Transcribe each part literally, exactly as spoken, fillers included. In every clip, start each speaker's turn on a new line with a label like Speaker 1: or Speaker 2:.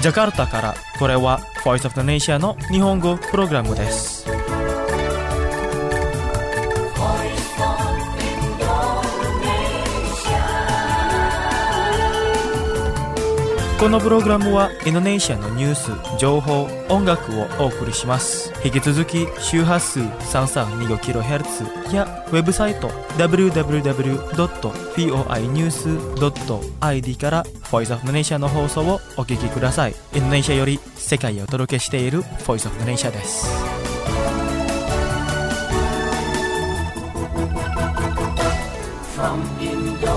Speaker 1: ジャカルタからこれは Voice of the Nation の日本語プログラムです。このプログラムはインドネシアのニュース、情報、音楽をお送りします。引き続き周波数 さんさんにごキロヘルツ やウェブサイト ダブリューダブリューダブリュードットフォーアイニュースドットアイディー から Voice of the Nation の放送をお聞きください。インドネシアより世界へお届けしている Voice of the Nation です。From Indonesia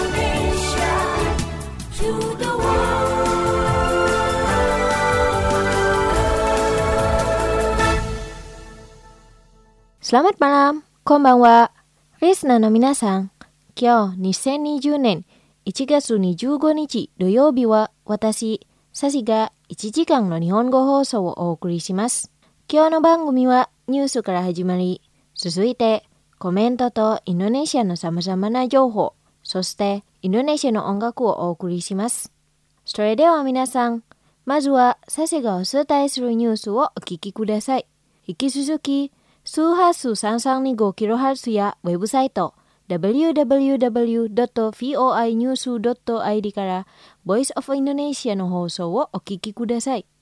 Speaker 1: to the
Speaker 2: Selamat malam, konbanwa. Listenerの皆さん、今日にせんにじゅうねんいちがつにじゅうごにち土曜日は私、サシがいちじかんの日本語放送をお送りします。今日の番組はニュースから始まり、続いてコメントとインドネシアの様々な情報、そしてインドネシアの音楽をお送りします。それでは皆さん、まずはサシがお伝えするニュースをお聞きください。引き続き、周波数 さんさんにごキロヘルツ やウェブサイト ダブリューダブリューダブリュードットフォーアイニュースドットアイディー から Voice of Indonesia の放送をお聞きください。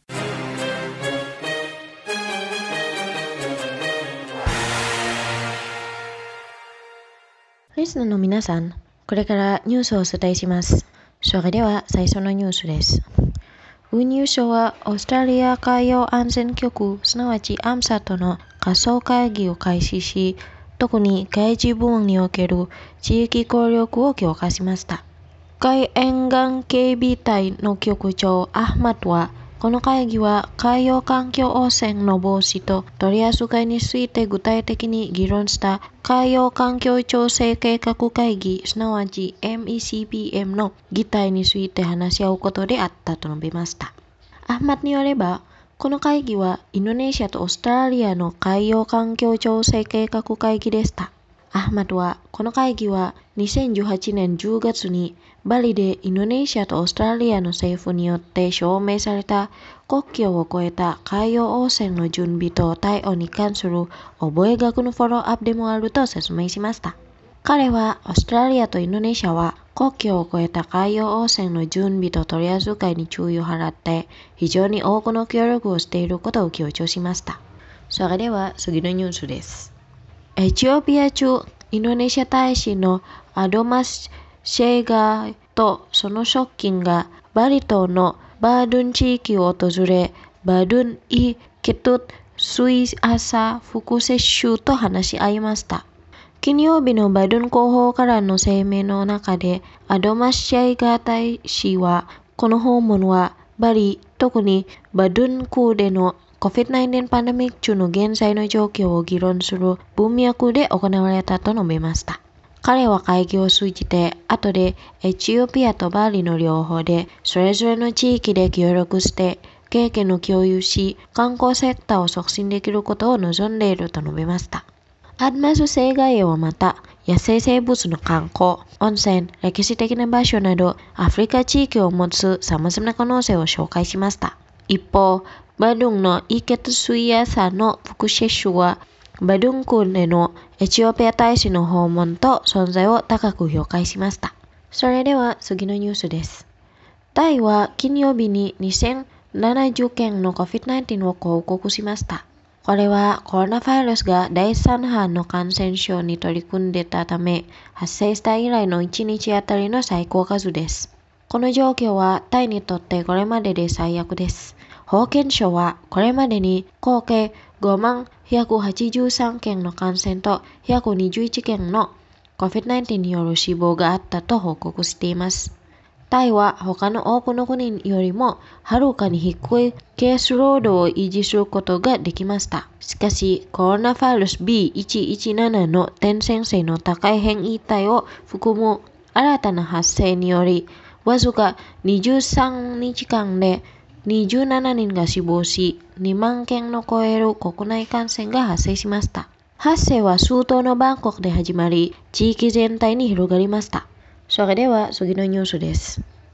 Speaker 2: リスナーの皆さん、これからニュースをお伝えします。それでは最初のニュースです。運輸省はオーストラリア海洋安全局、すなわち アームサット の仮想会議を開始し、特に海事部門における地域協力を強化しました。海沿岸警備隊の局長アフマッドは、この会議は海洋環境汚染の防止と取り扱いについて具体的に議論した海洋環境調整計画会議、すなわち エムイーシーピーエム の議題について話し合うことであったと述べました。アフマッドによれば、この会議はインドネシアとオーストラリアの海洋環境調整計画会議でした。アフマッドは、この会議はにせんじゅうはちねんじゅうがつにバリでインドネシアとオーストラリアの政府によって証明された国境を越えた海洋汚染の準備と対応に関する覚書のフォローアップでもあると説明しました。彼はオーストラリアとインドネシアは国境を越えた海洋汚染の準備と取り扱いに注意を払って非常に多くの協力をしていることを強調しました。それでは次のニュースです。エチオピア駐インドネシア大使のアドマス・シェーガーとその側近がバリ島のバードゥン地域を訪れ、バードゥン・イ・ケトゥ・スイアサ・副接種と話し合いました。金曜日のバドゥン広報からの声明の中で、アドマス・シェイガー大使は、この訪問はバリ、特にバドゥン区での コビッドナインティーン パンデミック中の現在の状況を議論する文脈で行われたと述べました。彼は会議を通じて、後でエチオピアとバリの両方で、それぞれの地域で協力して、経験を共有し、観光セクターを促進できることを望んでいると述べました。アドマス・シェイガーはまた、野生生物の観光、温泉、歴史的な場所など、アフリカ地域を持つ様々な可能性を紹介しました。一方、バドゥンのイケトスイアサの副接種は、バドゥン区でのエチオピア大使の訪問と存在を高く評価しました。それでは次のニュースです。タイは金曜日ににせんななじゅっけんの コビッドナインティーン を報告しました。これはコロナウイルスが第三波の感染症に取り組んでいたため、発生した以来のいちにちあたりの最高数です。この状況はタイにとってこれまでで最悪です。保健省はこれまでに合計ごまんひゃくはちじゅうさんけんの感染とひゃくにじゅういちけんの コビッドナインティーン による死亡があったと報告しています。タイは他の多くの国よりもはるかに低いケースロードを維持することができました。しかし、コロナウイルス ビーいちいちなな の伝染性の高い変異体を含む新たな発生により、わずかにじゅうさんにちかんでにじゅうななにんが死亡し、にまんけんの超える国内感染が発生しました。発生は首都のバンコクで始まり、地域全体に広がりました。それでは次のニュースです。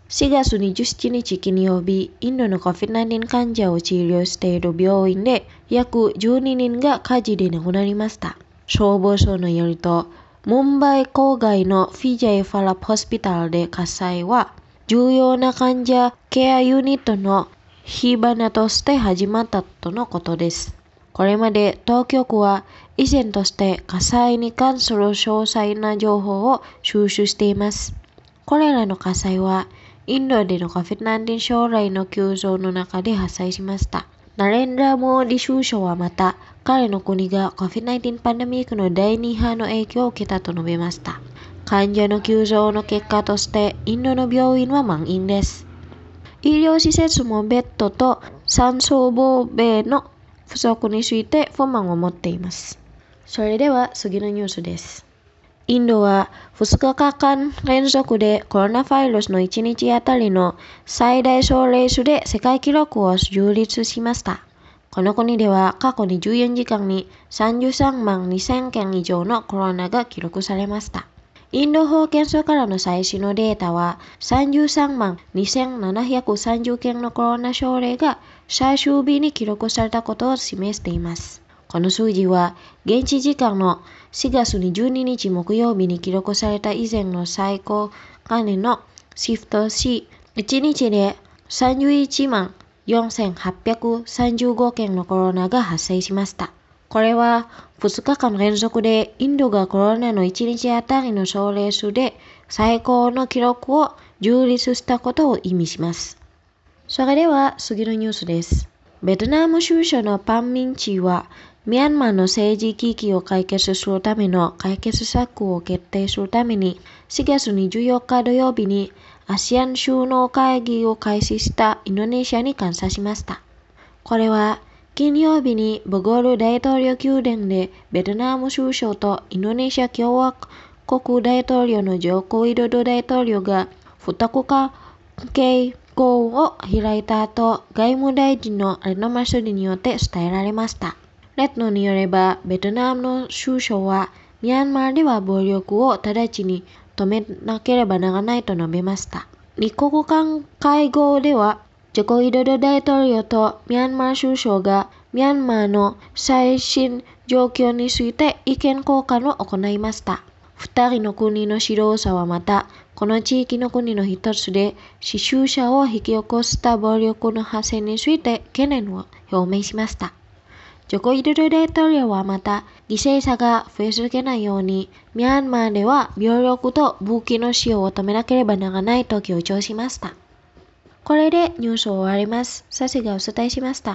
Speaker 2: しがつにじゅうしちにち金曜日、インドの コビッドナインティーン 患者を治療している病院で約じゅうににんが火事で亡くなりました。消防署によると、ムンバイ郊外のフィジャイ・ファラップ・ホスピタルで火災は、重要な患者ケアユニットの火花として始まったとのことです。これまで当局は依然として火災に関する詳細な情報を収集しています。これらの火災は、インドでの コビッドナインティーン 将来の急増の中で発生しました。ナレンダー・モーディ首相はまた、彼の国が コビッドナインティーン パンデミックのだいに波の影響を受けたと述べました。患者の急増の結果として、インドの病院は満員です。医療施設もベッドと酸素防備の不足について不満を持っています。それでは次のニュースです。インドはふつかかかん連続でコロナウイルスのいちにちあたりの最大症例数で世界記録を樹立しました。この国では過去にじゅうよじかんにさんじゅうさんまんにせんけん以上のコロナが記録されました。インド保健所からの最新のデータはさんじゅうさんまんにせんななひゃくさんじゅうけんのコロナ症例が最終日に記録されたことを示しています。この数字は現地時間のしがつにじゅうににち木曜日に記録された以前の最高値のシフトし、いちにちでさんじゅういちまんよんせんはっぴゃくさんじゅうごけんのコロナが発生しました。これはふつかかん連続でインドがコロナのいちにちあたりの症例数で最高の記録を樹立したことを意味します。それでは次のニュースです。ベトナム首相のパン・ミンチーはミャンマーの政治危機を解決するための解決策を決定するためにしがつにじゅうよっか土曜日にアシアン首脳会議を開始したインドネシアに感謝しました。これは金曜日にボゴール大統領宮殿でベトナム首相とインドネシア共和国大統領のジョコ・ウィドド大統領が二国関係合を開いた後、外務大臣のレノマスリによって伝えられました。レッドによれば、ベトナムの首相は、ミャンマーでは暴力を直ちに止めなければならないと述べました。二国間会合では、ジョコ・ウィドド大統領とミャンマー首相が、ミャンマーの最新状況について意見交換を行いました。二人の国の指導者はまた、この地域の国の一つで死傷者を引き起こした暴力の発生について懸念を表明しました。ジョコ・ウィドド大統領はまた、犠牲者が増え続けないように、ミャンマーでは暴力と武器の使用を止めなければならないと強調しました。これでニュースを終わります。サシがお伝えしました。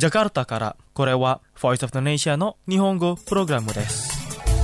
Speaker 1: ジャカルタから、これは Voice of Indonesia の日本語プログラムです。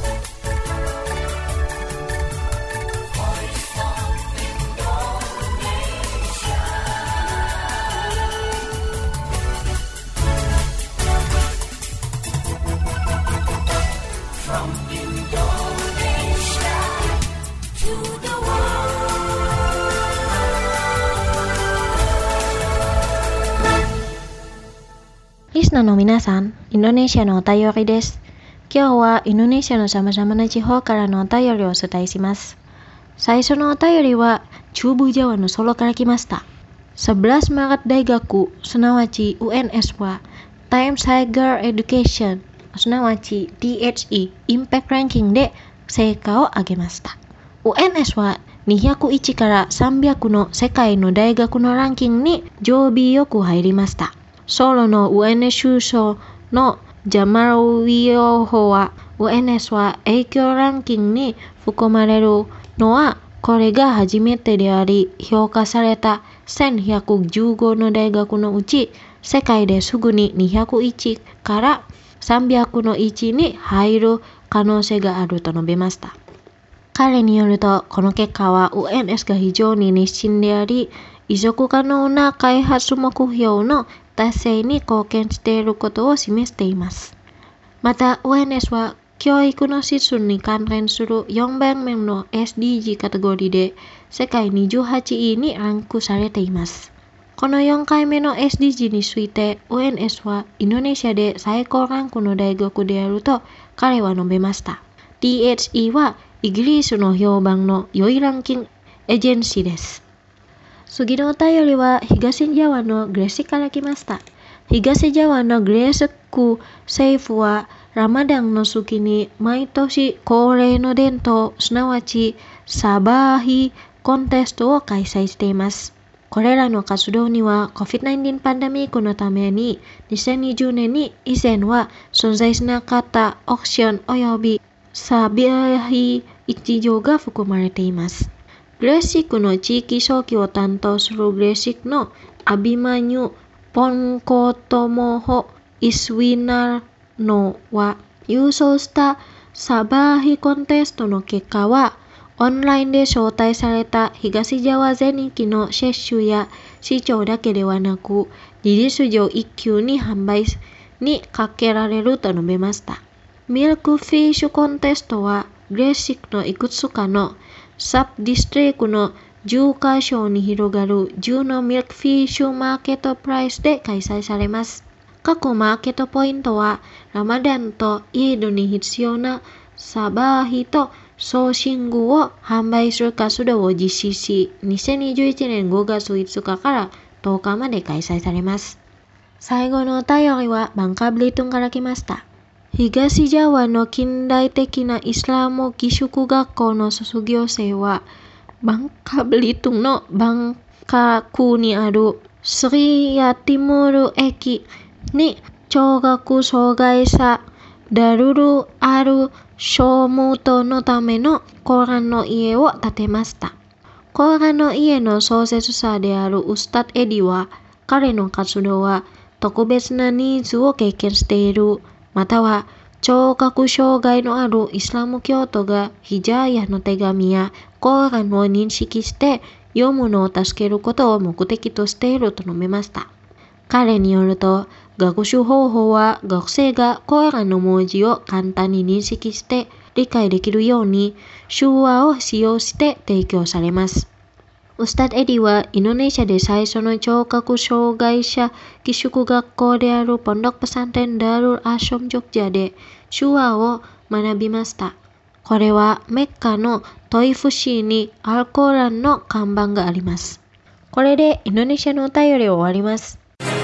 Speaker 2: リスナーの皆さん、インドネシアのお便りです。今日はインドネシアのさまざまな地方からのお便りをお伝えします。最初のお便りは、中部ジャワのソロから来ました。じゅういちマガッ大学、すなわち ユーエヌエス は、Times Higher Education、すなわち ティーエイチイー、インパクトランキングで成果を上げました。ユーエヌエス はにひゃくいちからさんびゃくの世界の大学のランキングに常備よく入りました。ソロの ユーエヌエス 首相のジャマルウィオホは ユーエヌエス は影響ランキングに含まれるのはこれが初めてであり、評価されたせんひゃくじゅうごの大学のうち世界ですぐににひゃくいちからさんびゃくの位置に入る可能性があると述べました。彼によると、この結果は ユーエヌエス が非常に熱心であり、持続可能な開発目標の達成に貢献していることを示しています。また、ユーエヌエス は教育の質に関連するよんばんめの エスディージー カテゴリーで世界にじゅうはちいにランクされています。このよんかいめの エスディージー について ユーエヌエス はインドネシアで最高ランクの大学であると彼は述べました。ティーエイチイー はイギリスの評判の良いランキングエージェンシーです。次のお便りは東ジャワのグレシから来ました。東ジャワのグレシ区政府はラマダンの月に毎年恒例の伝統、すなわちサバーヒコンテストを開催しています。これらの活動には コビッドナインティーン パンデミックのためににせんにじゅうねんに以前は存在しなかったオークションおよびサバーヒ一条が含まれています。グレシックの地域早期を担当するグレシックのアビマニュ・ポンコトモホ・イスウィナーノは優勝したサバーヒコンテストの結果はオンラインで招待された東ジャワ全域の接種や市長だけではなく事実上一級に販売にかけられると述べました。ミルクフィッシュコンテストはグレシックのいくつかのサブディストリクトのじゅっかしょに広がるじゅうのミルクフィッシュマーケットプライスで開催されます。各マーケットポイントはラマダンとイードに必要なサバーヒとソーシングを販売する活動を実施し、にせんにじゅういちねんごがついつかからとおかまで開催されます。最後のお便りはバンカブリトンから来ました。東ジャワの近代的なイスラム寄宿学校の卒業生は、バンカブリトンのバンカ区にあるスリヤティムール駅に聴覚障害者ダルル・アル・ショームートのためのコーランの家を建てました。コーランの家の創設者であるウスタッド・エディは、彼の活動は特別なニーズを経験している、または聴覚障害のあるイスラム教徒がヒジャーヤの手紙やコーランを認識して読むのを助けることを目的としていると述べました。彼によると、学習方法は学生がコーランの文字を簡単に認識して理解できるように手話を使用して提供されます。ウスタッド・エディはインドネシアで最初の聴覚障害者寄宿学校であるポンドクペサンテンダルル・アショム・ジョグジャで手話を学びました。これはメッカのトイフ市にアルコーランの看板があります。これでインドネシアのお便りを終わります。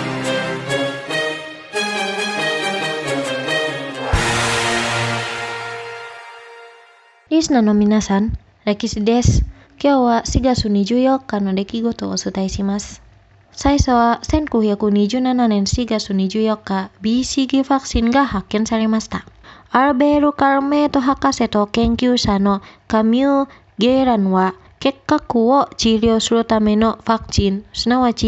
Speaker 2: リスナーの皆さん、レキシです。今日はしがつにじゅうよっかの出来事をお伝えします。最初はせんきゅうひゃくにじゅうななねんしがつにじゅうよっか、ビーシージー ワクチンが発見されました。アルベール・カルメート博士と研究者のカミュー・ゲーランは結核を治療するためのワクチン、すなわち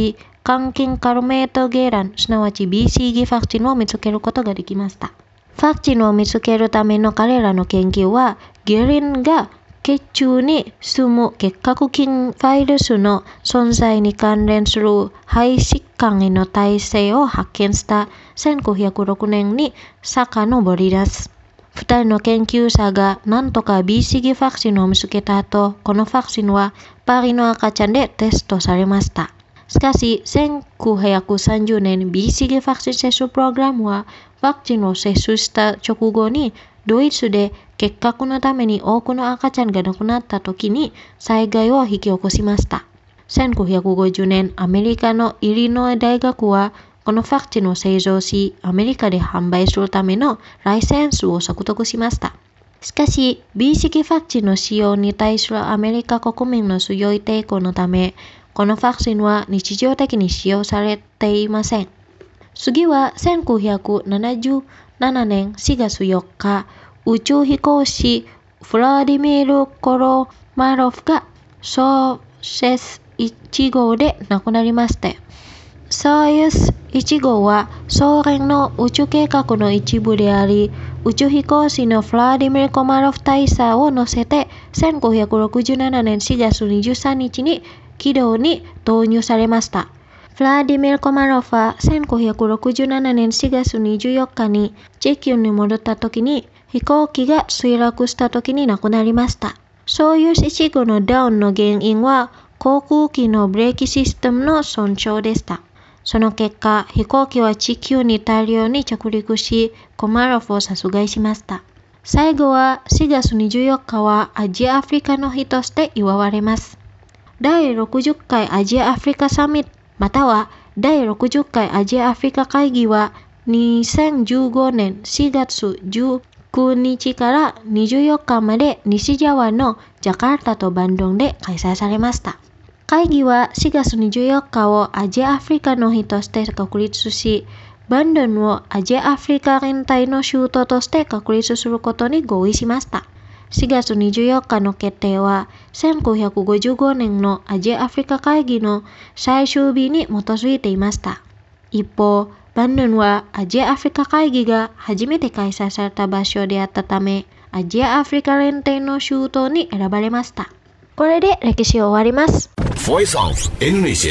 Speaker 2: 肝菌カルメートゲーラン、すなわち ビーシー ギワクチンを見つけることができました。ワクチンを見つけるための彼らの研究は、ゲリンが血中に住む結核菌ウイルスの存在に関連する肺疾患への耐性を発見したせんきゅうひゃくろくねんに遡り出す。二人の研究者がなんとか ビーシー ギワクチンを見つけた後、このワクチンはパリの赤ちゃんでテストされました。しかし、せんきゅうひゃくさんじゅうねん ビーシー ギワクチン接種プログラムは、ワクチンを接種した直後に、ドイツで結核のために多くの赤ちゃんが亡くなった時に災害を引き起こしました。せんきゅうひゃくごじゅうねん、アメリカのイリノイ大学は、このワクチンを製造し、アメリカで販売するためのライセンスを獲得しました。しかし、ビーシー ギワクチンの使用に対するアメリカ国民の強い抵抗のため、このワクチンは日常的に使用されていません。次はせんきゅうひゃくななじゅうななねんしがつよっか、宇宙飛行士フラディミール・コロマロフがソーセスいち号で亡くなりました。ソーユスいち号はソ連の宇宙計画の一部であり、宇宙飛行士のフラディミール・コマロフ大佐を乗せてせんきゅうひゃくろくじゅうななねんしがつにじゅうさんにちに軌道に投入されました。フラディミール・コマロフはせんきゅうひゃくろくじゅうななねんしがつにじゅうよっかに地球に戻った時に飛行機が墜落した時に亡くなりました。ソーユースいち号のダウンの原因は航空機のブレーキシステムの損傷でした。その結果、飛行機は地球に大量に着陸し、コマロフを殺害しました。最後はしがつにじゅうよっかはアジア・アフリカの日として祝われます。だいろくじゅっかいアジア・アフリカサミットまたはだいろくじゅっかいアジア・アフリカ会議はにせんじゅうごねんしがつじゅうくにちからにじゅうよっかまで西ジャワのジャカルタとバンドンで開催されました。会議はしがつにじゅうよっかをアジア・アフリカの日として確立し、バンドンをアジア・アフリカ連帯の首都として確立することに合意しました。しがつにじゅうよっかの決定はせんきゅうひゃくごじゅうごねんのアジア・アフリカ会議の最終日に基づいていました。一方、バンドンはアジア・アフリカ会議が初めて開催された場所であったため、アジア・アフリカ連帯の首都に選ばれました。これで歴史を終わります。
Speaker 3: Voice of Indonesia。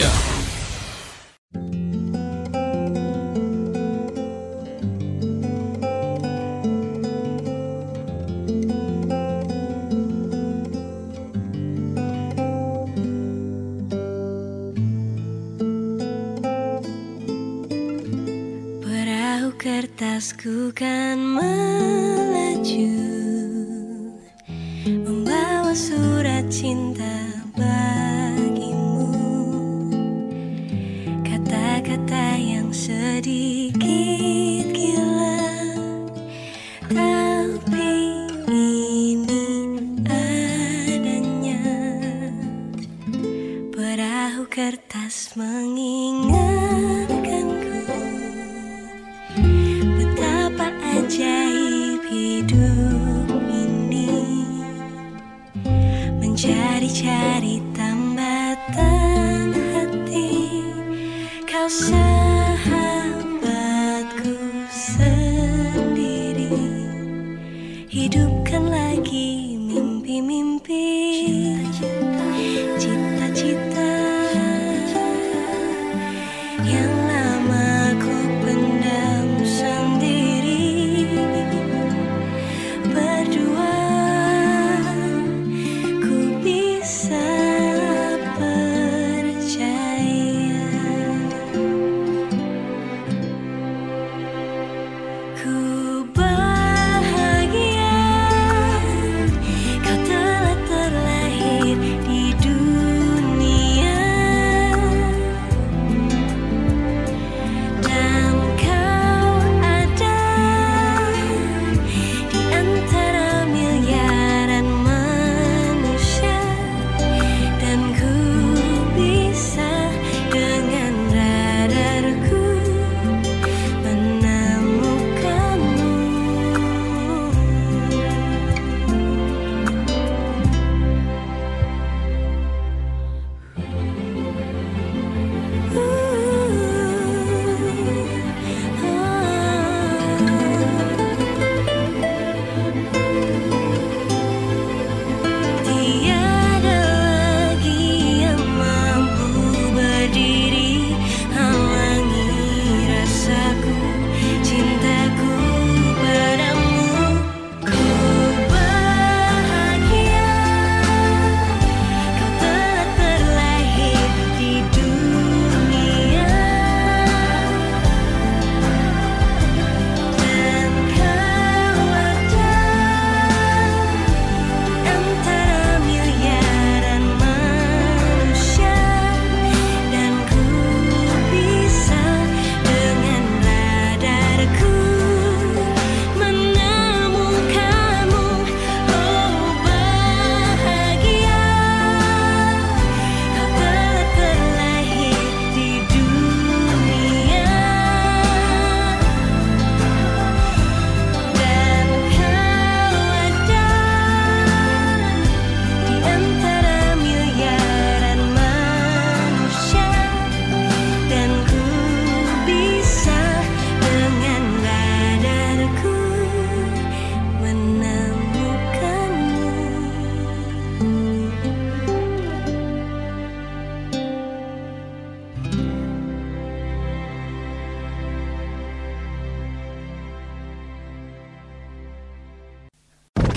Speaker 4: Kertasku kan melaju membawa surat cinta bagimu, kata-kata yang sedikit gila, tapi ini adanya. Perahu kertas mengingatkanku ajaib hidup ini, mencari-cari tambatan hati, kau sahabatku sendiri. Hidupkan lagi mimpi-mimpi, cita-cita yang lama ku pendam sendiri.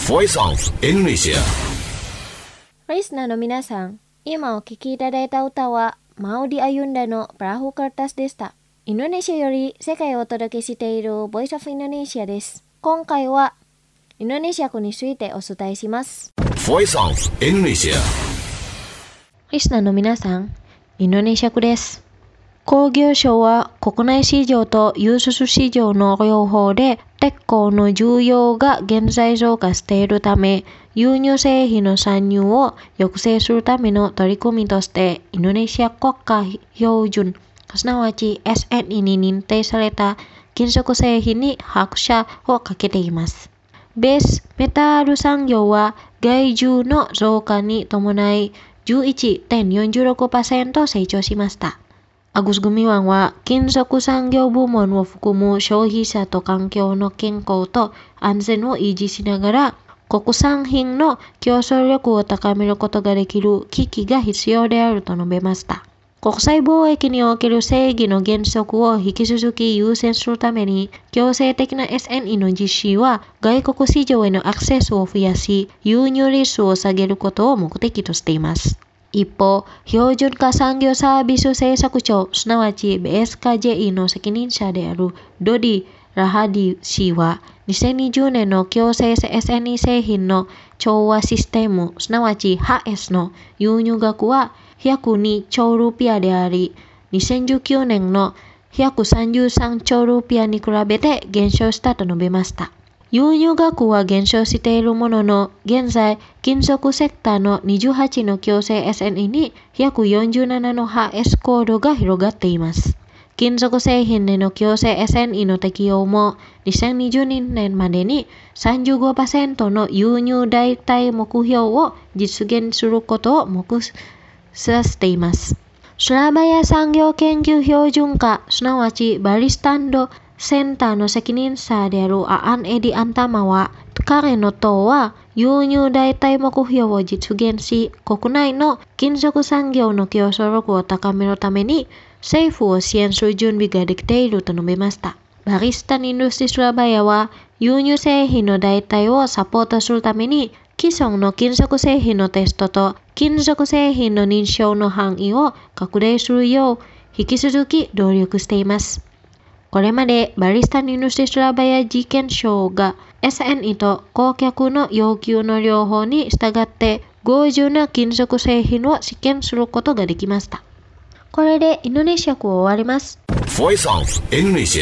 Speaker 3: Voice of Indonesia.
Speaker 2: リスナーの皆さん、今お聴きいただいた歌はマオディ・アユンダのプラフカルタスでした。インドネシアより世界をお届けしている Voice of Indonesia です。今回はインドネシア語についてお伝えします。
Speaker 3: Voice of Indonesia.
Speaker 2: リスナーの皆さん、インドネシア語です。工業省は国内市場と輸出市場の両方で鉄鋼の需要が現在増加しているため、輸入製品の参入を抑制するための取り組みとして、インドネシア国家標準、すなわち エスエヌイー に認定された金属製品に拍車をかけています。ベースメタル産業は外需の増加に伴い じゅういちてんよんじゅうろくパーセント 成長しました。Agus Gumiwang は金属産業部門を含む消費者と環境の健康と安全を維持しながら、国産品の競争力を高めることができる機器が必要であると述べました。国際貿易における正義の原則を引き続き優先するために、強制的な エスエヌイー の実施は外国市場へのアクセスを増やし、輸入リスクを下げることを目的としています。一方、標準化産業サービス政策庁、すなわち ビーエスケージェーイー の責任者であるドディ・ラハディ氏は、にせんにじゅうねんの強制 エスエヌイー 製品の調和システム、すなわち エイチエス の輸入額はひゃくにちょうルピアであり、にせんじゅうきゅうねんのひゃくさんじゅうさんちょうルピアに比べて減少したと述べました。輸入額は減少しているものの、現在、金属セクターのにじゅうはちの強制 エスエヌイー にひゃくよんじゅうななの エイチエス コードが広がっています。金属製品への強制 エスエヌイー の適用もにせんにじゅうにねんまでに さんじゅうごパーセント の輸入代替目標を実現することを目指しています。スラバヤ産業研究標準化、すなわちバリスタンドセンターの責任者であるアン・エディ・アンタマは、彼の党は輸入代替目標を実現し、国内の金属産業の競争力を高めるために政府を支援する準備ができていると述べました。バリスタン・インダストリー・スラバヤは、輸入製品の代替をサポートするために、既存の金属製品のテストと金属製品の認証の範囲を拡大するよう引き続き努力しています。これまでバリスタン・インダストリー・スラバヤ事件省が エスエヌイー と顧客の要求の両方に従って合理な金属製品を試験することができました。これでインドネシア語を終わります。
Speaker 3: Voice of Indonesia.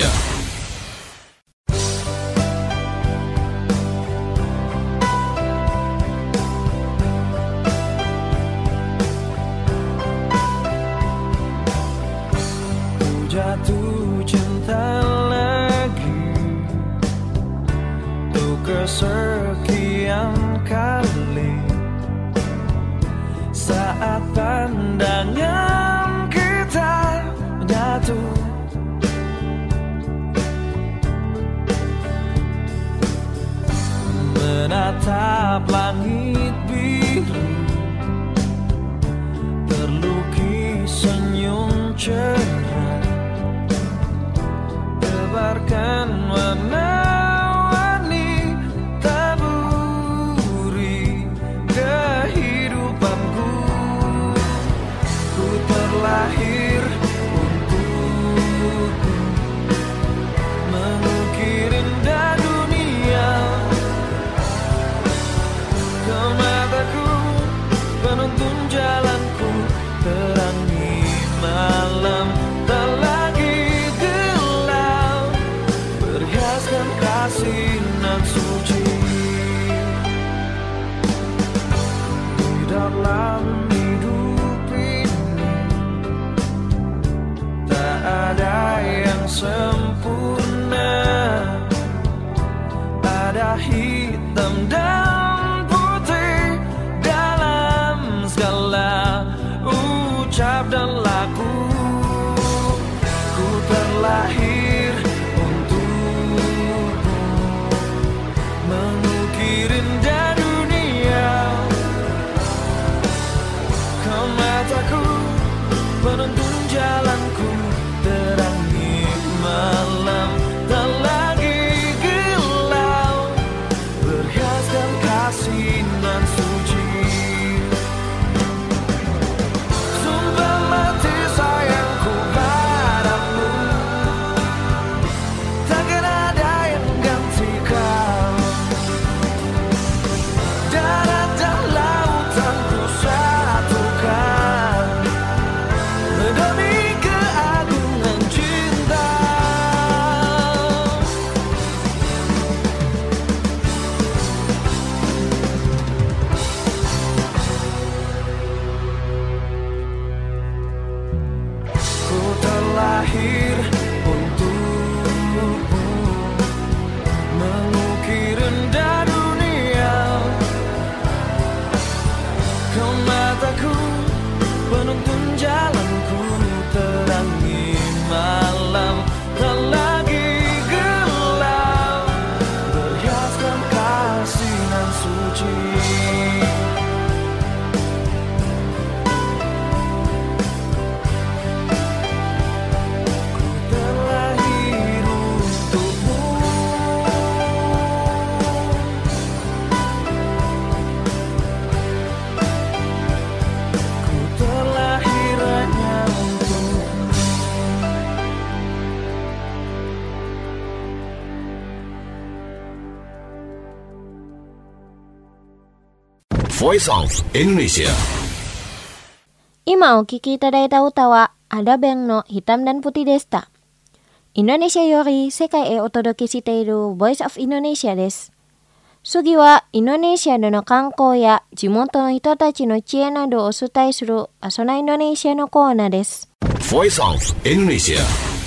Speaker 5: Jatuh cinta lagi untuk kesekian kali, saat pandangan kita menyatu, menatap langit biru, terlukis senyum cerah, tebarkan warna-warni taburi kehidupanku. Ku terlahir untukmu, mengukir indah dunia. Kau mataku, penuntun jalanku, terangi malam. Sinar suci di dalam hidup ini, tak ada yang sempurna, ada hitam dan putih dalam segala ucap dan laku. Ku terlahir mengukir indah dunia. Kau mataku, penuntun jalanku, terangi malam, tak lagi gelau.
Speaker 3: Voice of Indonesia.
Speaker 2: 今お聴きいただいた歌はアダベンのHitam dan Putihでした。インドネシアより世界へお届けしている Voice of Indonesia です。次はインドネシアでの観光や地元の人たちの知恵などをお伝えするアソナインドネシアのコーナーです。
Speaker 3: Voice of Indonesia.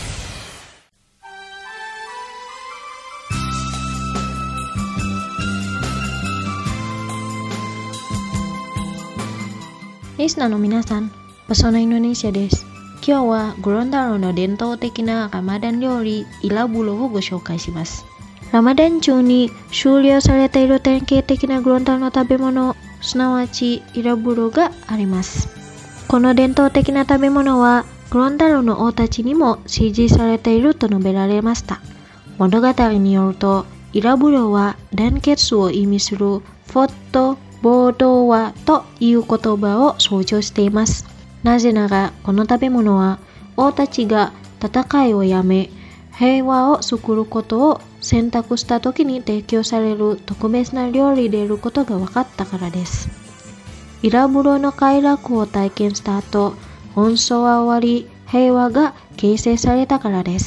Speaker 2: リスナーの皆さん、アソナインドネシアです。今日はゴロンダロの伝統的なラマダン料理イラブロをご紹介します。ラマダン中に終了されている典型的なゴロンダロの食べ物、すなわちイラブロがあります。この伝統的な食べ物はゴロンダロの王たちにも支持されていると述べられました。物語によると、イラブロは団結を意味するフォットボードワという言葉を象徴しています。なぜならこの食べ物は王たちが戦いをやめ平和を作ることを選択した時に提供される特別な料理であることが分かったからです。イラブロの快楽を体験した後、紛争は終わり平和が形成されたからです。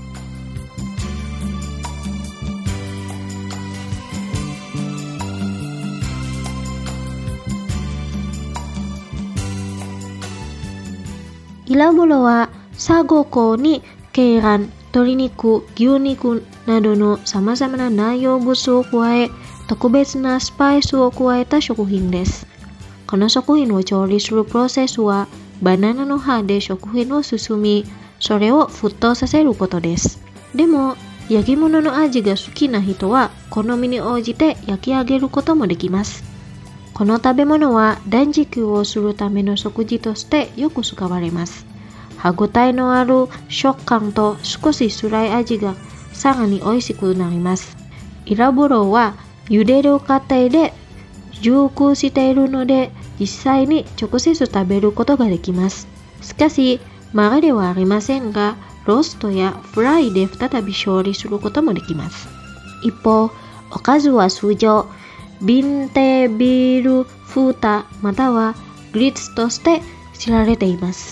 Speaker 2: イラブロはサゴコに鶏卵、鶏肉、牛肉などのさまざまな内容物を加え、特別なスパイスを加えた食品です。この食品を調理するプロセスは、バナナの葉で食品を包み、それを沸騰させることです。でも、焼き物の味が好きな人は、好みに応じて焼き上げることもできます。この食べ物は断食をするための食事としてよく使われます。歯ごたえのある食感と少し辛い味がさらに美味しくなります。イラブロは茹でる過程で熟しているので実際に直接食べることができます。しかし、まがではありませんが、ローストやフライで再び調理することもできます。一方、おかずは通常ビンテビールフータまたはグリッツとして知られています。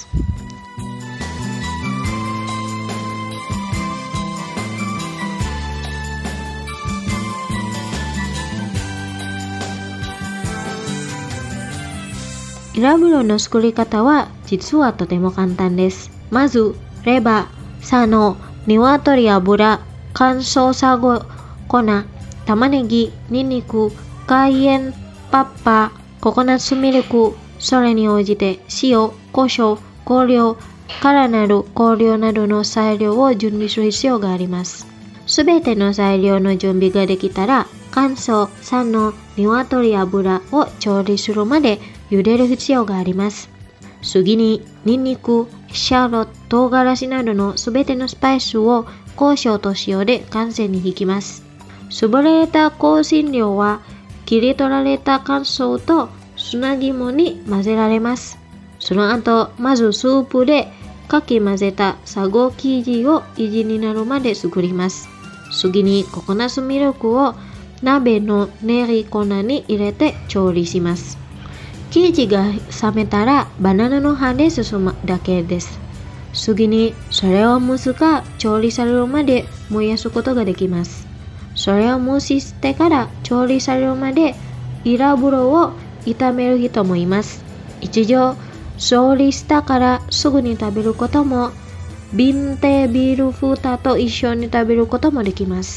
Speaker 2: イラブロの作り方は実はとても簡単です。まず、レバー、サノ、鶏油、乾燥サゴ粉、玉ねぎ、ニンニク、カイエンパッパー、ココナッツミルク、それに応じて塩、胡椒、香料、辛なる香料などの材料を準備する必要があります。すべての材料の準備ができたら、乾燥、サノ、鶏油を調理するまで茹でる必要があります。次に、ニンニク、シャロット、唐辛子などのすべてのスパイスを胡椒と塩で完全にひきます。絞られた香辛料は切り取られた乾燥と砂肝に混ぜられます。その後、まずスープでかき混ぜたサゴ生地を生地になるまで作ります。次にココナッツミルクを鍋の練り粉に入れて調理します。生地が冷めたらバナナの葉で包むだけです。次にそれを蒸すか調理されるまで燃やすことができます。それを蒸し捨てから調理されるまでイラブロを炒める人もいます。一度調理したからすぐに食べることも、ビンテビールフータと一緒に食べることもできます。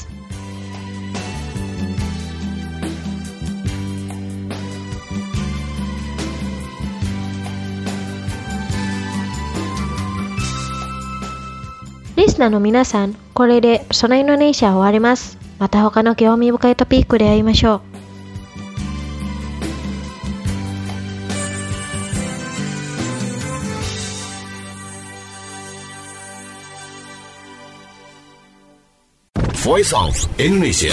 Speaker 2: リスナーの皆さん、これでそのインドネシア終わります。また他の興味深いトピックで会いましょう。
Speaker 3: Voice of Indonesia.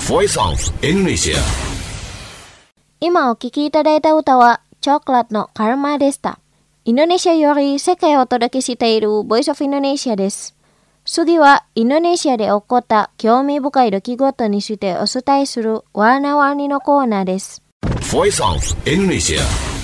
Speaker 3: Voice of Indonesia。
Speaker 2: 今お聴きいただいた歌はチョコレートのカルマでした。インドネシアより世界をお届けしている Voice of Indonesia です。次はインドネシアで起こった興味深い出来事についてお伝えするワーナワーニのコーナーです。
Speaker 3: Voice of Indonesia。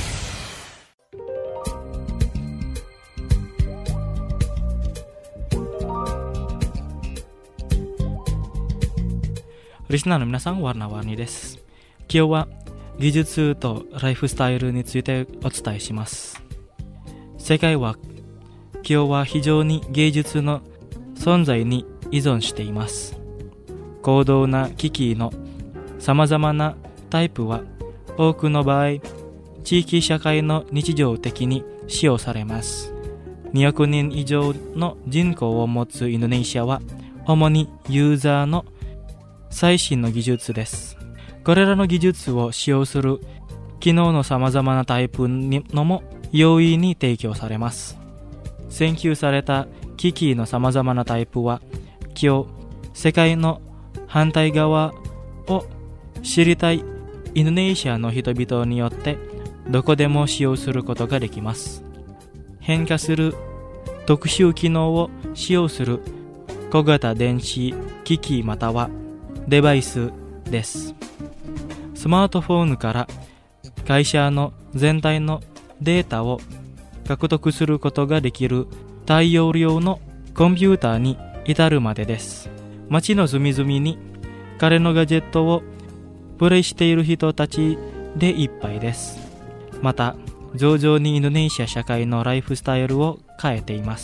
Speaker 1: リスナーの皆さん、ワーナワーニです。今日は技術とライフスタイルについてお伝えします。世界は今日は非常に芸術の存在に依存しています。高度な機器の様々なタイプは多くの場合、地域社会の日常的に使用されます。におくにん以上の人口を持つインドネシアは主にユーザーの最新の技術です。これらの技術を使用する機能の様々なタイプのも容易に提供されます。選求された機器の様々なタイプは今日世界の反対側を知りたいインドネシアの人々によってどこでも使用することができます。変化する特殊機能を使用する小型電子機器またはデバイスです。スマートフォンから会社の全体のデータを獲得することができる大容量のコンピューターに至るまでです。街の隅々に彼のガジェットをプレイしている人たちでいっぱいです。また、徐々にインドネシア社会のライフスタイルを変えています。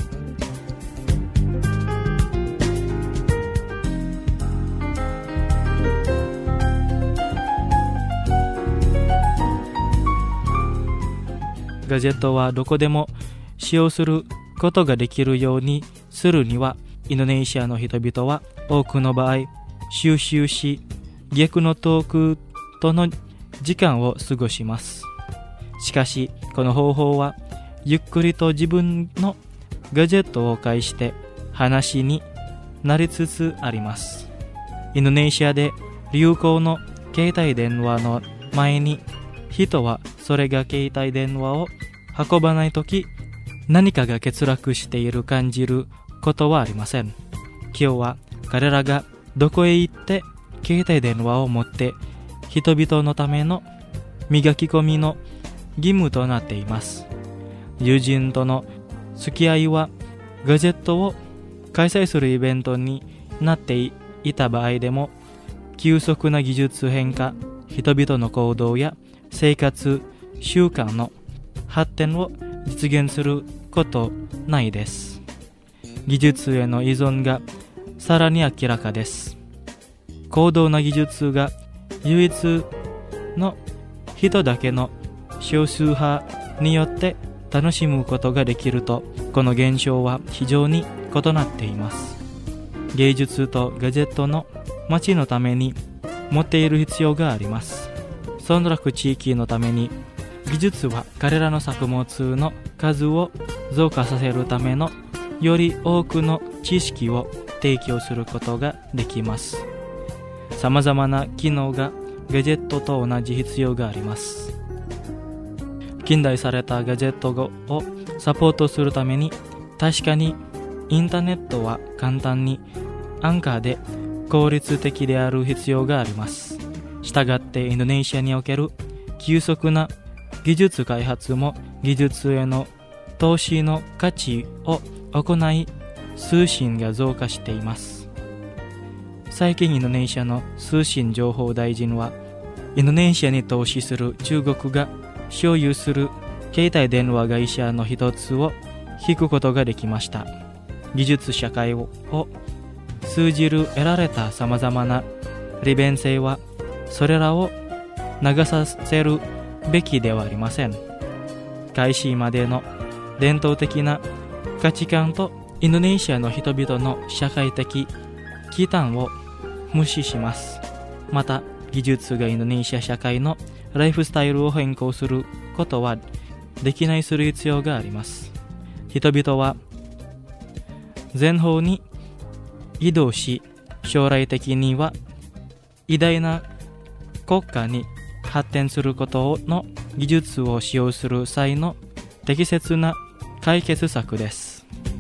Speaker 1: ガジェットはどこでも使用することができるようにするには、インドネシアの人々は多くの場合、収集し、逆の遠くとの時間を過ごします。しかし、この方法は、ゆっくりと自分のガジェットを介して話になりつつあります。インドネシアで流行の携帯電話の前に、人はそれが携帯電話を運ばないとき、何かが欠落している感じることはありません。今日は彼らがどこへ行って携帯電話を持って人々のための磨き込みの義務となっています。友人との付き合いはガジェットを開催するイベントになっていた場合でも、急速な技術変化、人々の行動や生活習慣の発展を実現することないです。技術への依存がさらに明らかです。高度な技術が唯一の人だけの少数派によって楽しむことができると、この現象は非常に異なっています。芸術とガジェットの街のために持っている必要があります。村落地域のために技術は彼らの作物の数を増加させるためのより多くの知識を提供することができます。様々な機能がガジェットと同じ必要があります。近代されたガジェットをサポートするために、確かにインターネットは簡単に安価で効率的である必要があります。したがってインドネシアにおける急速な技術開発も技術への投資の価値を行い、通信が増加しています。最近インドネシアの通信情報大臣は、インドネシアに投資する中国が所有する携帯電話会社の一つを引くことができました。技術社会を通じる得られた様々な利便性は、それらを流させるべきではありません。開始までの伝統的な価値観とインドネシアの人々の社会的期待を無視します。また、技術がインドネシア社会のライフスタイルを変更することはできないする必要があります。人々は前方に移動し、将来的には偉大な国家に発展することの技術を使用する際の適切な解決策です。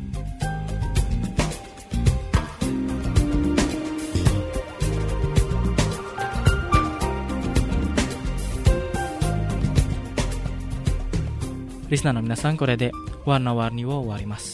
Speaker 1: リスナーの皆さん、これでwarna-warniを終わります。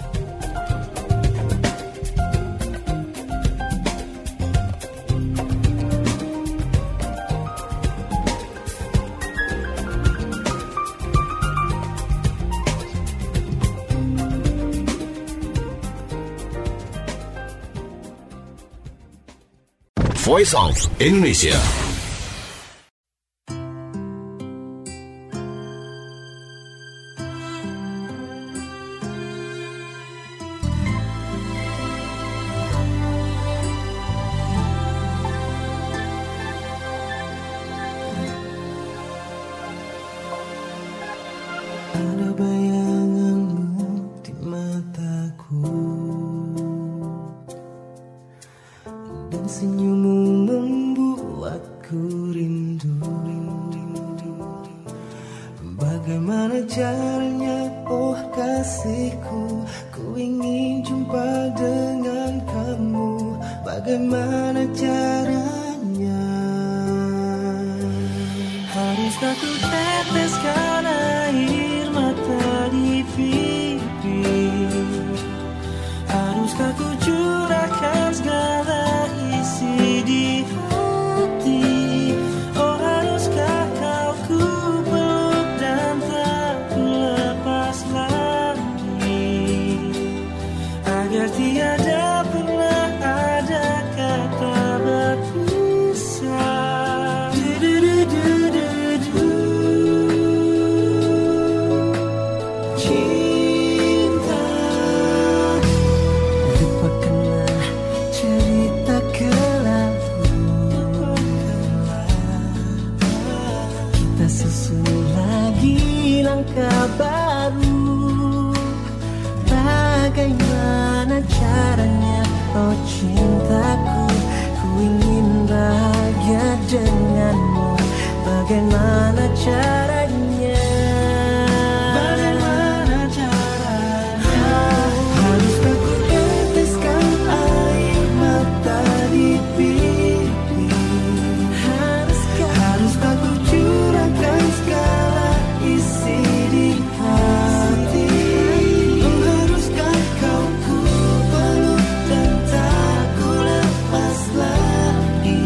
Speaker 3: Voice of Indonesia.
Speaker 5: Ada bayanganmu di mataku dan senyummu membuatku rindu. Bagaimana caranya, oh kasihku, ku ingin jumpa dengan kamu. Bagaimana caranya? Haruskah ku teteskan air mata di pipi? Haruskah ku curahkan segala isi di hati? Oh haruskah kau ku peluk dan tak ku lepas lagi, agar tiada pernah ada kata berpisah. Baru, bagaimana caranya, oh cintaku, ku ingin bahagia denganmu. Bagaimana caranya? Bagaimana caranya? Haruskah ku teteskan air mata di pipi? Haruskah, haruskah ku curahkan segala isi di hati? Oh haruskah kau ku peluk dan tak ku lepas lagi,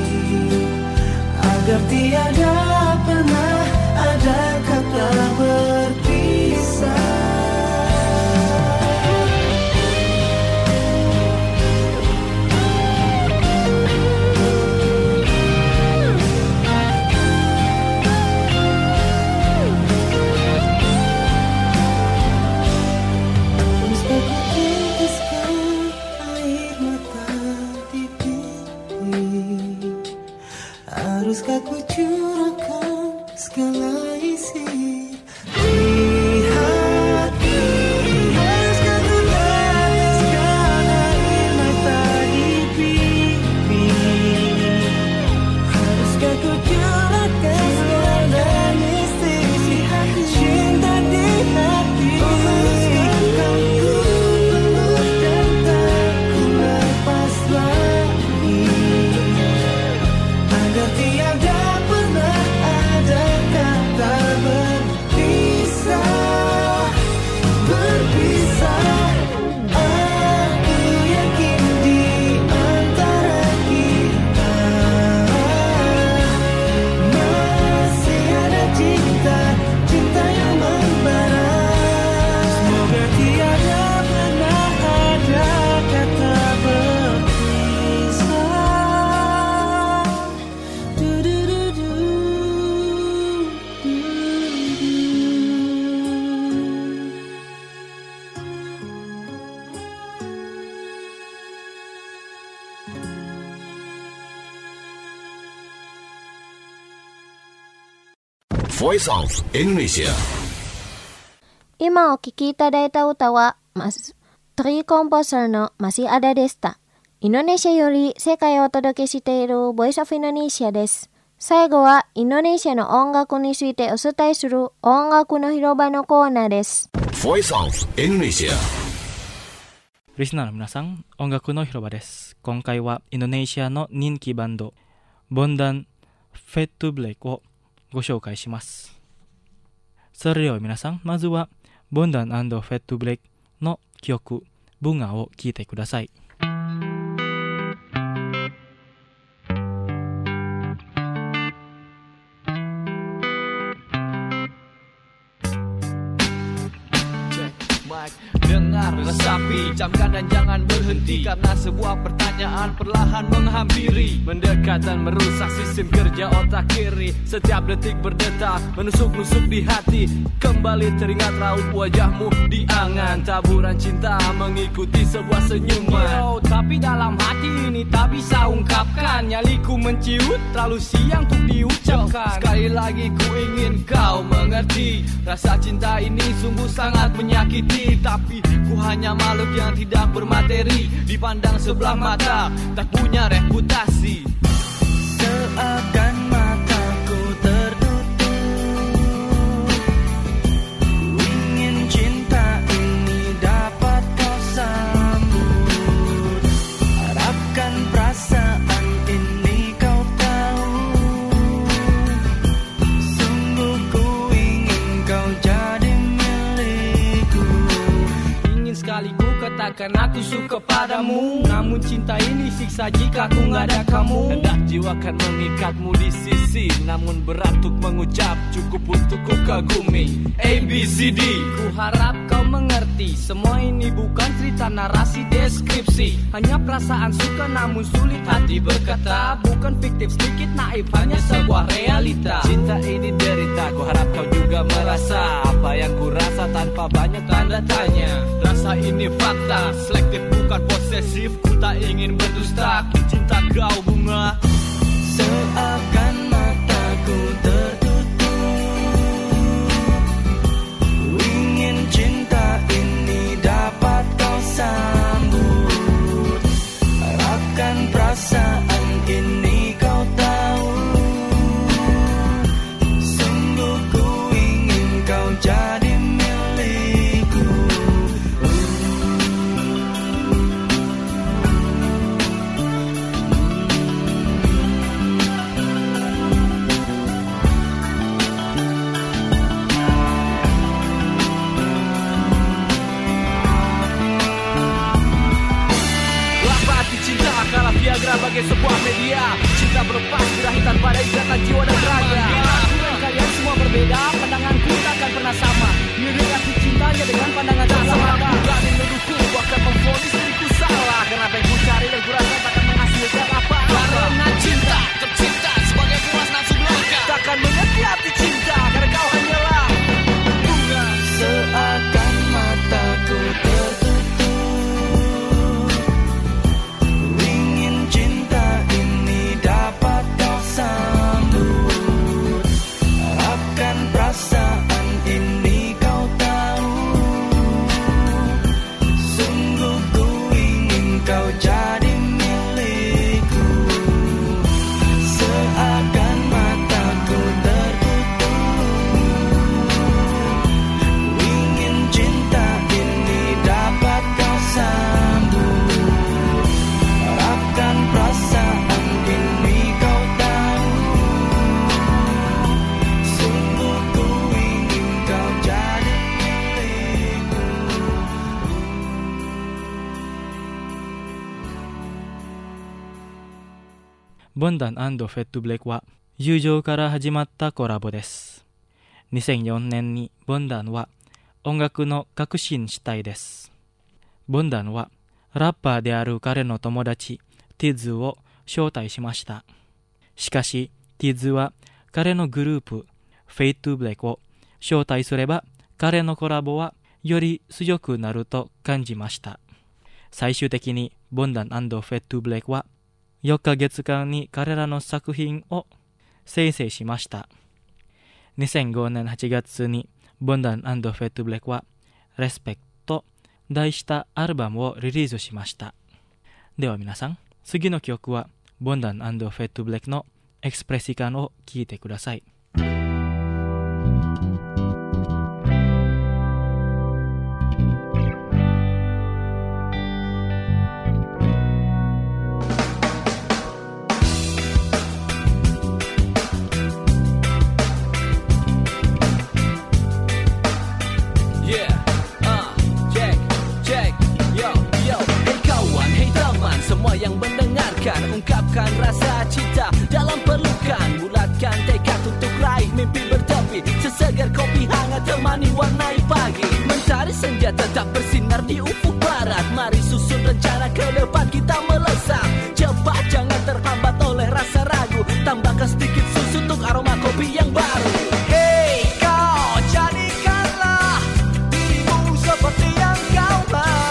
Speaker 5: agar tiada pernah ada kata berpisah. Haruskah ku curahkan segala isi di hati? Haruskah ku teteskan air mata di pipi? Haruskah ku curahkan segala isi cinta di hati? Oh haruskah kau ku peluk dan tak ku lepas lagi, agar tiada pernah ada kata berpisah. Berpisah, aku yakin di antara kita masih ada cinta, cinta yang membara. Semoga tiada pernah ada kata berpisah.
Speaker 3: Voice of Indonesia.
Speaker 2: 今お聴きいただいた歌は、マストリーコンポーザーのマシアダでした。 インドネシアより世界をお届けしているボイスオブインドネシアです。最後はインドネシアの音楽についてお伝えする音楽の広場のコーナーです。
Speaker 3: Voice of Indonesia。
Speaker 1: リスナーの皆さん、音楽の広場です。今回はインドネシアの人気バンドボンダンフェットブレイクをご紹介します。それでは皆さん、まずはボンダン&フェットブレイクの曲ブンガを聴いてください。
Speaker 6: Dengar resapi, camkan dan jangan berhenti, karena sebuah pertanyaan perlahan menghampiri, mendekat dan merusak sistem kerja otak kiri. Setiap detik berdetak, menusuk-nusuk di hati. Kembali teringat raut wajahmu di angan, taburan cinta mengikuti sebuah senyuman. Yo, tapi dalam hati ini tak bisa ungkapkan, nyaliku menciut, terlalu siang untuk diucapkan. Sekali lagi ku ingin kau mengerti, rasa cinta ini sungguh sangat menyakiti. Tapi ku hanya makhluk yang tidak bermateri, dipandang sebelah mata, tak punya reputasi.
Speaker 5: Seakan mataku tertutup, ingin cinta ini dapat kau sambut. Harapkan perasaan ini kau tahu, sungguh ku ingin kau jadi milikku.
Speaker 6: Ingin sekali ku katakan aku suka padamu, namun cinta ini siksa jika ku gak ada kamu. Hendak jiwa kan mengikatmu di sisi, namun berat untuk mengucap, cukup untuk ku kagumi. A, B, C, D. Ku harap kau mengerti, semua ini bukan cerita narasi deskripsi, hanya perasaan suka namun sulit hati berkata. Bukan fiktif sedikit naif, hanya sebuah realita. Cinta ini derita, ku harap kau juga merasa apa yang ku rasa tanpa banyak tanda tanya. Rasa ini fakta, selektif bukan posesif, ku tak ingin berdusta, ku cinta kau bunga.
Speaker 5: Seakan mataku tertutup, ingin cinta ini dapat kau sambut. Harapkan perasaan ini kau tahu, sungguh ku ingin kau jadi milikku.
Speaker 6: Kalah Viagra bagai sebuah media, cinta berlepas birahi tanpa ada ikatan jiwa dan raga. Aku dan kalian semua berbeda, pandanganku takkan pernah sama. Mirip arti cintanya dengan pandangan tak sama. Berani menuduhku, bahkan memvonis diriku salah, karena apa yang ku cari dan ku rasa takkan menghasilkan apa-apa. Karena cinta tercipta sebagai puas nafsu belaka, takkan mengerti arti cinta karena kau hanyalah bunga.
Speaker 5: Seakan mataku tertutup, dapat kau sambut. Harapkan perasaan ini kau tahu, sungguh ku ingin kau jadi milikku. Seakan mataku tertutup, ingin cinta ini dapat kau sambut. Harapkan perasaan
Speaker 1: ボンダン&フェットブレイクは友情から始まったコラボです。にせんよねんにボンダンは音楽の革新主体です。ボンダンはラッパーである彼の友達ティッズを招待しました。しかしティッズは彼のグループフェイトブレイクを招待すれば彼のコラボはより強くなると感じました。最終的にボンダン&フェットブレイクはよっかげつかんに彼らの作品を生成しました。にせんごねんはちがつにボンダン&フェットブレイクはレスペクトと題したアルバムをリリースしました。 では皆さん、次の曲はボンダン&フェットブレックのエクスプレシカンを聴いてください。
Speaker 6: Yang mendengarkan, ungkapkan rasa cinta dalam pelukan, bulatkan tekad untuk raih mimpi bertepi, sesegar kopi hangat temani warnai pagi, mentari senja tetap bersinar di ufuk barat. Mari susun rencana ke depan kita melesat, cepat jangan terhambat oleh rasa ragu, tambahkan sedikit susu untuk aroma kopi yang baru. Hey kau, jadikanlah dirimu seperti yang kau mau.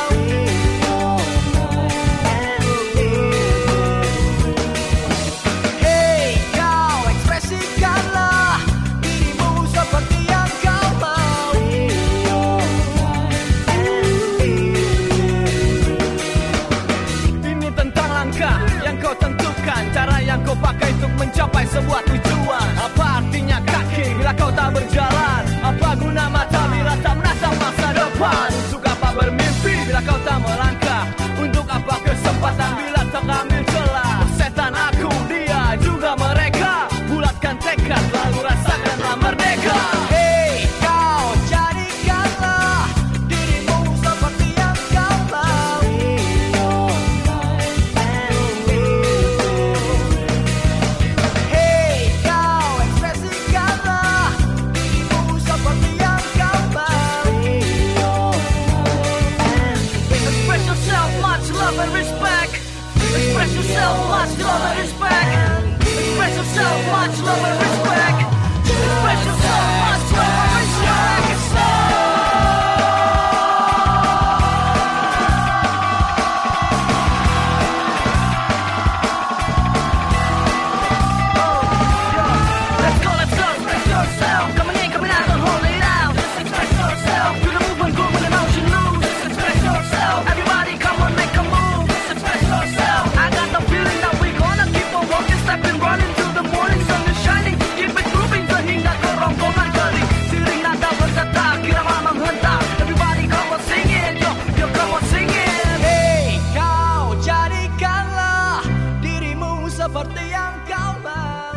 Speaker 6: Kau pakai untuk mencapai sebuah tujuan. Apa artinya kaki bila kau tak berjalan? Apa guna mata bila tak menatap masa depan? Untuk apa bermimpi bila kau tak melangkah? Untuk apa kesempatan bila tak ambil celah? Setan aku, dia juga mereka. Bulatkan tekad lalu rasakanlah merdeka. Hey kau, jadikanlah dirimu seperti yang kau mau. Express yourself, much love and respect. Express yourself, much love and respect. Express yourself, much love and respect. Let's go, let's go, express yourself. Coming in, coming out, don't hold it out. Just express yourself. Do the movement, groove with emotion, lose. Just express yourself. Everybody, come on, make a move. Just express yourself. I got the feeling that we gonna keep on walking, stepping, running till the morning sun is shining. Keep it moving sehingga ke rombongan kering. Siring nada bergetar, kirama menghentak. Everybody come on sing it, yo, yo come on sing it. Hey kau, jadikanlah dirimu seperti yang kau mau.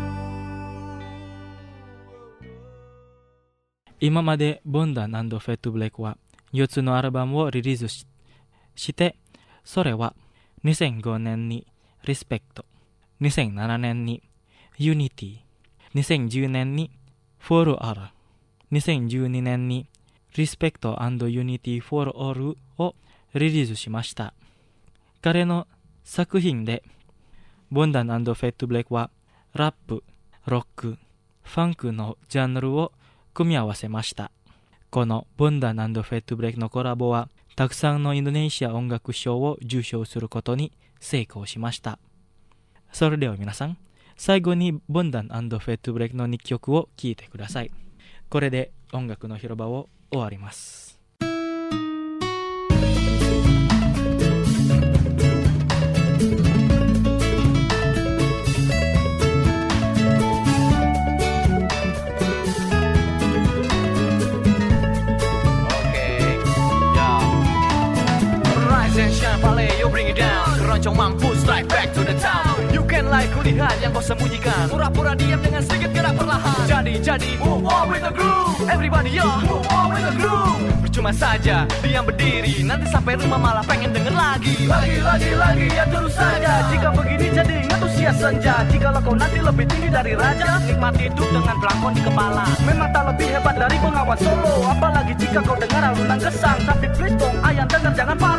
Speaker 1: 今までボンダン&フェットブレイクはよっつのアルバムをリリース し, してそれはにせんごねんにリスペクト、にせんななねんにユニティ、にせんじゅうねんにフォールアル、にせんじゅうにねんにリスペクト&ユニティフォールオールをリリースしました。彼の作品でボンダン&フェットブレイクはラップ、ロック、ファンクのジャンルを組み合わせました。このボンダン&フェットブレイクのコラボはたくさんのインドネシア音楽賞を受賞することに成功しました。それでは皆さん、最後にボンダン&フェットブレイクのにきょくを聴いてください。これで音楽の広場を終わります。
Speaker 6: Keroncong mampu strike back to the town. You can like kulihat yang kau sembunyikan, pura-pura diam dengan sedikit gerak perlahan. Jadi-jadi move on with the groove. Everybody yo move on with the groove. Percuma saja diam berdiri, nanti sampai rumah malah pengen denger lagi. Lagi, lagi, lagi ya terus saja. Jika begini jadi antusias senja. Jikalau kau nanti lebih tinggi dari raja, nikmati hidup dengan belangkon di kepala. Memang tak lebih hebat dari pengawan solo. Apalagi jika kau dengar alunan kesang. Tapi please dong ayam dengar jangan parah.